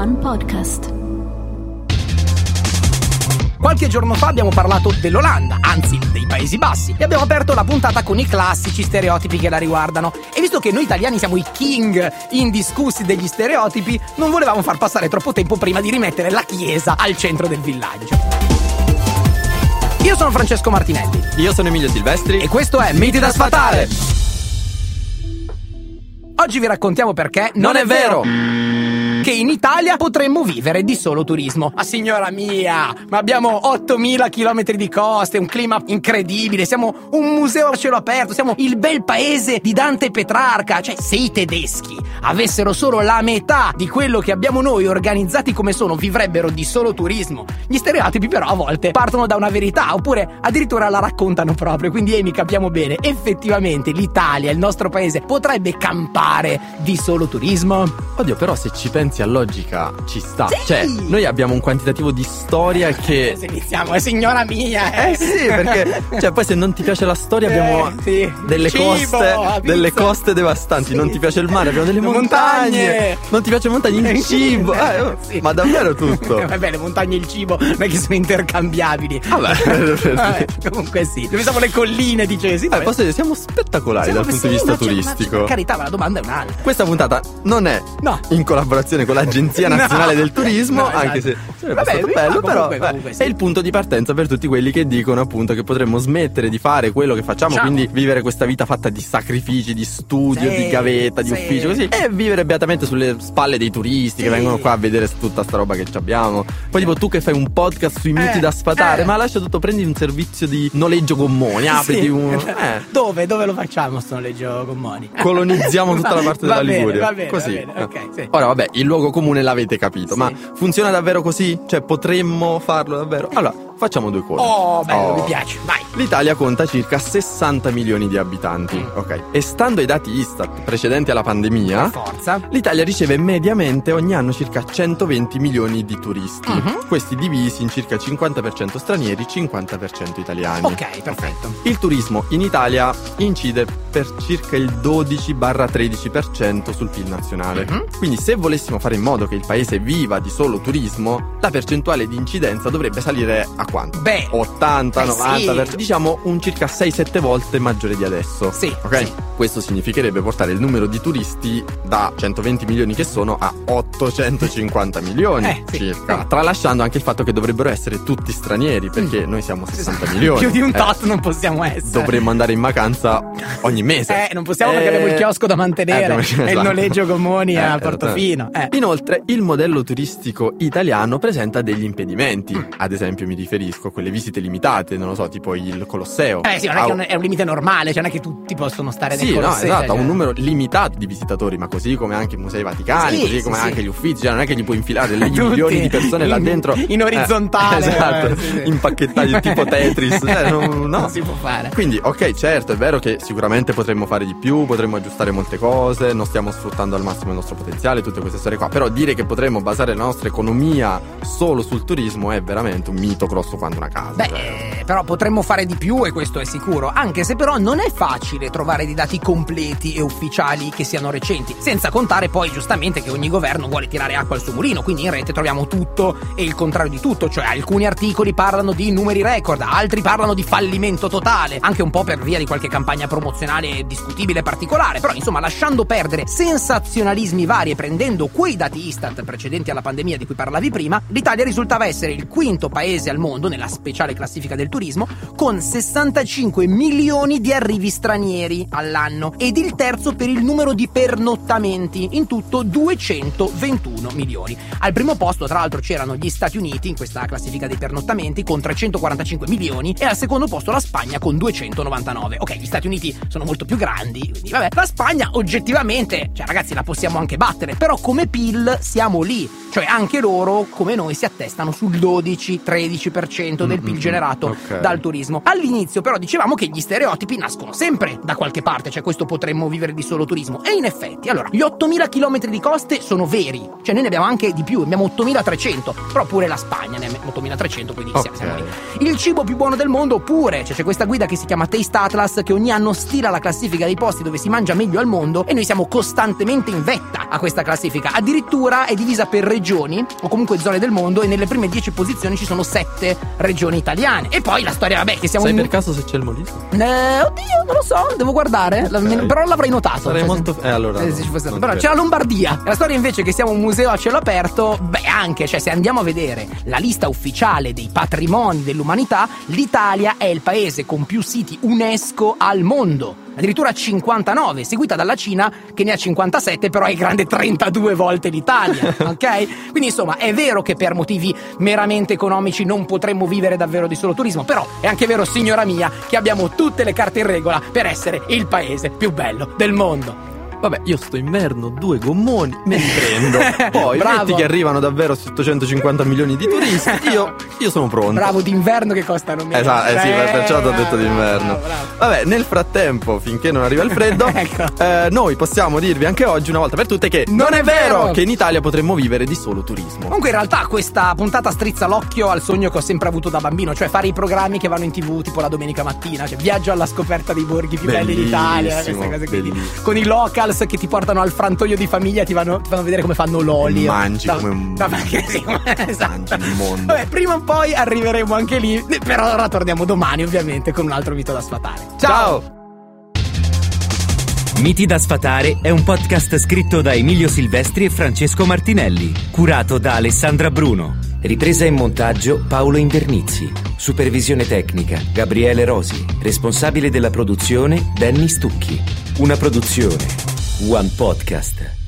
One Podcast. Qualche giorno fa abbiamo parlato dell'Olanda, anzi dei Paesi Bassi, e abbiamo aperto la puntata con i classici stereotipi che la riguardano. E visto che noi italiani siamo i king indiscussi degli stereotipi, non volevamo far passare troppo tempo prima di rimettere la chiesa al centro del villaggio. Io sono Francesco Martinelli. Io sono Emilio Silvestri. E questo è Miti da sfatare. Oggi vi raccontiamo perché non è vero che in Italia potremmo vivere di solo turismo. Ma signora mia, ma abbiamo 8.000 chilometri di coste, un clima incredibile, siamo un museo a cielo aperto, siamo il bel paese di Dante e Petrarca. Cioè, se i tedeschi avessero solo la metà di quello che abbiamo noi, organizzati come sono, vivrebbero di solo turismo. Gli stereotipi però a volte partono da una verità, oppure addirittura la raccontano proprio. Quindi capiamo bene, effettivamente l'Italia, il nostro paese, potrebbe campare di solo turismo? Oddio, però se ci pensi a logica ci sta. Sì! Cioè, noi abbiamo un quantitativo di storia che... Se iniziamo, signora mia! Sì, perché cioè poi se non ti piace la storia abbiamo sì. delle Cibo, delle coste devastanti. Sì. Non ti piace il mare, abbiamo delle montagne. Non ti piace le montagne, il cibo. Sì. Ma davvero tutto. Vabbè, le montagne e il cibo non è che sono intercambiabili. Vabbè. Comunque sì. Dove siamo le colline, dicesi? Posso dire, siamo spettacolari dal punto di vista turistico. Per carità, ma la domanda è un'altra. Questa puntata non è in collaborazione con l'Agenzia Nazionale del Turismo, anche se sarebbe stato bello, però comunque, sì. È il punto di partenza per tutti quelli che dicono appunto che potremmo smettere di fare quello che facciamo, quindi vivere questa vita fatta di sacrifici, di studio, di gavetta, di ufficio, così, e vivere beatamente sulle spalle dei turisti che vengono qua a vedere tutta sta roba che abbiamo. Poi tipo tu che fai un podcast sui miti da sfatare, ma lascia tutto, prendi un servizio di noleggio gommoni, apriti Dove lo facciamo sto noleggio gommoni? Colonizziamo tutta la parte della Liguria. Va bene, così. Va bene, okay, sì. Ora vabbè, il luogo comune l'avete capito, ma funziona davvero così? Cioè potremmo farlo davvero? Allora, facciamo due cose. Bello, mi piace, vai. L'Italia conta circa 60 milioni di abitanti, ok? E stando ai dati Istat precedenti alla pandemia, l'Italia riceve mediamente ogni anno circa 120 milioni di turisti. Questi divisi in circa 50% stranieri, 50% italiani. Ok, perfetto. Il turismo in Italia incide per circa il 12-13% sul PIL nazionale. Quindi se volessimo fare in modo che il paese viva di solo turismo, la percentuale di incidenza dovrebbe salire a quanto? 80, 90%, sì. Diciamo un circa 6-7 volte maggiore di adesso. Sì. Ok? Sì. Questo significherebbe portare il numero di turisti da 120 milioni che sono a 850 milioni circa. Tralasciando anche il fatto che dovrebbero essere tutti stranieri, perché noi siamo 60 milioni. Più di un tot non possiamo essere. Dovremmo andare in vacanza ogni mese. Non possiamo perché abbiamo il chiosco da mantenere e il noleggio gommoni a Portofino. Inoltre, il modello turistico italiano presenta degli impedimenti. Ad esempio, mi riferisco a quelle visite limitate, non lo so, tipo il Colosseo. Sì, non è che è un limite normale, cioè non è che tutti possono stare nel Colosseo. Sì, no, esatto, ha un numero limitato di visitatori, ma così come anche i musei vaticani, così come anche gli uffici, cioè non è che gli puoi infilare degli milioni di persone là dentro in orizzontale. Esatto, impacchettati tipo Tetris, non si può fare. Quindi, ok, certo, è vero che sicuramente potremmo fare di più, potremmo aggiustare molte cose, non stiamo sfruttando al massimo il nostro potenziale, tutte queste storie qua, però dire che potremmo basare la nostra economia solo sul turismo è veramente un mito grosso quanto una casa. Però potremmo fare di più, e questo è sicuro, anche se però non è facile trovare dei dati completi e ufficiali che siano recenti, senza contare poi giustamente che ogni governo vuole tirare acqua al suo mulino, quindi in rete troviamo tutto e il contrario di tutto, cioè alcuni articoli parlano di numeri record, altri parlano di fallimento totale, anche un po' per via di qualche campagna promozionale discutibile e particolare, però insomma lasciando perdere sensazionalismi vari e prendendo quei dati Istat precedenti alla pandemia di cui parlavi prima, l'Italia risultava essere il quinto paese al mondo nella speciale classifica del turismo, con 65 milioni di arrivi stranieri all'anno ed il terzo per il numero di pernottamenti, in tutto 221 milioni. Al primo posto tra l'altro c'erano gli Stati Uniti in questa classifica dei pernottamenti con 345 milioni e al secondo posto la Spagna con 299. Ok, gli Stati Uniti sono molto più grandi, quindi vabbè, la Spagna oggettivamente, cioè ragazzi, la possiamo anche battere, però come PIL siamo lì, cioè anche loro come noi si attestano sul 12-13% 10% del PIL generato dal turismo. All'inizio però dicevamo che gli stereotipi nascono sempre da qualche parte, cioè questo potremmo vivere di solo turismo, e in effetti, allora, gli 8.000 chilometri di coste sono veri, cioè noi ne abbiamo anche di più, abbiamo 8.300, però pure la Spagna ne ha 8.300, quindi siamo lì. Il cibo più buono del mondo pure, cioè c'è questa guida che si chiama Taste Atlas che ogni anno stila la classifica dei posti dove si mangia meglio al mondo e noi siamo costantemente in vetta a questa classifica. Addirittura è divisa per regioni o comunque zone del mondo e nelle prime 10 posizioni ci sono 7 regioni italiane. E poi la storia, vabbè, che siamo... Sai per caso se c'è il Molise? Oddio, non lo so, devo guardare, però l'avrei notato. Sarei molto... allora se ci fosse stato. Però c'è la Lombardia. La storia invece è che siamo un museo a cielo aperto, anche, cioè se andiamo a vedere la lista ufficiale dei patrimoni dell'umanità, l'Italia è il paese con più siti UNESCO al mondo. Addirittura 59, seguita dalla Cina che ne ha 57, però è grande 32 volte l'Italia, ok? Quindi insomma è vero che per motivi meramente economici non potremmo vivere davvero di solo turismo, però è anche vero, signora mia, che abbiamo tutte le carte in regola per essere il paese più bello del mondo. Vabbè, io sto inverno, 2 gommoni, me li prendo. Poi metti che arrivano davvero 750 milioni di turisti, io sono pronto. Bravo, d'inverno che costano meno. Esatto, sì, perciò ti ho detto d'inverno. Vabbè, nel frattempo, finché non arriva il freddo, noi possiamo dirvi anche oggi, una volta per tutte, che non è vero che in Italia potremmo vivere di solo turismo. Comunque in realtà questa puntata strizza l'occhio al sogno che ho sempre avuto da bambino, cioè fare i programmi che vanno in TV tipo la domenica mattina, cioè viaggio alla scoperta dei borghi più belli d'Italia, queste cose qui, con i locals che ti portano al frantoio di famiglia e ti fanno vedere come fanno l'olio. Mangi come un esatto. Mangi il mondo. Vabbè, prima o poi arriveremo anche lì, però ora torniamo domani ovviamente con un altro mito da sfatare. Ciao! Miti da sfatare è un podcast scritto da Emilio Silvestri e Francesco Martinelli, curato da Alessandra Bruno. Ripresa e montaggio Paolo Invernizzi. Supervisione tecnica Gabriele Rosi. Responsabile della produzione Danny Stucchi. Una produzione One Podcast.